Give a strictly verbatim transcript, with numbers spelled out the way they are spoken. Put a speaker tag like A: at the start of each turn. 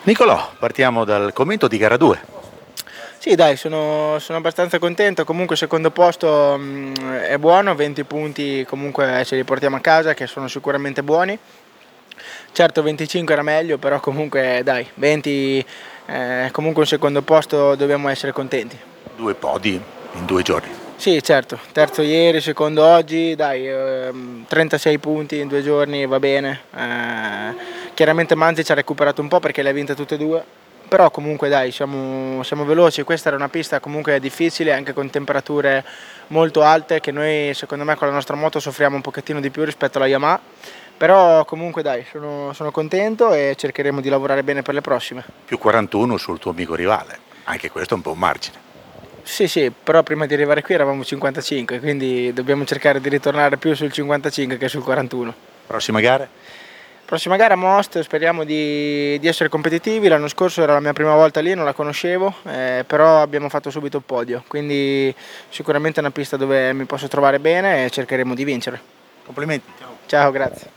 A: Nicolò, partiamo dal commento di gara due.
B: Sì, dai, sono, sono abbastanza contento. Comunque il secondo posto mh, è buono, venti punti comunque ce li portiamo a casa, che sono sicuramente buoni. Certo venticinque era meglio, però comunque dai, venti, eh, comunque un secondo posto dobbiamo essere contenti.
A: Due podi in due giorni.
B: Sì, certo, terzo ieri, secondo oggi, dai, ehm, trentasei punti in due giorni, va bene. Eh, chiaramente Manzi ci ha recuperato un po' perché le ha vinte tutte e due, però comunque dai, siamo, siamo veloci. Questa era una pista comunque difficile, anche con temperature molto alte, che noi secondo me con la nostra moto soffriamo un pochettino di più rispetto alla Yamaha, però comunque dai, sono, sono contento e cercheremo di lavorare bene per le prossime.
A: Più quarantuno sul tuo amico rivale, anche questo è un po' un margine.
B: Sì, sì, però prima di arrivare qui eravamo cinquantacinque, quindi dobbiamo cercare di ritornare più sul cinquantacinque che sul quarantuno.
A: Prossima gara?
B: Prossima gara Most, speriamo di, di essere competitivi. L'anno scorso era la mia prima volta lì, non la conoscevo, eh, però abbiamo fatto subito il podio, quindi sicuramente è una pista dove mi posso trovare bene e cercheremo di vincere.
A: Complimenti.
B: Ciao, grazie.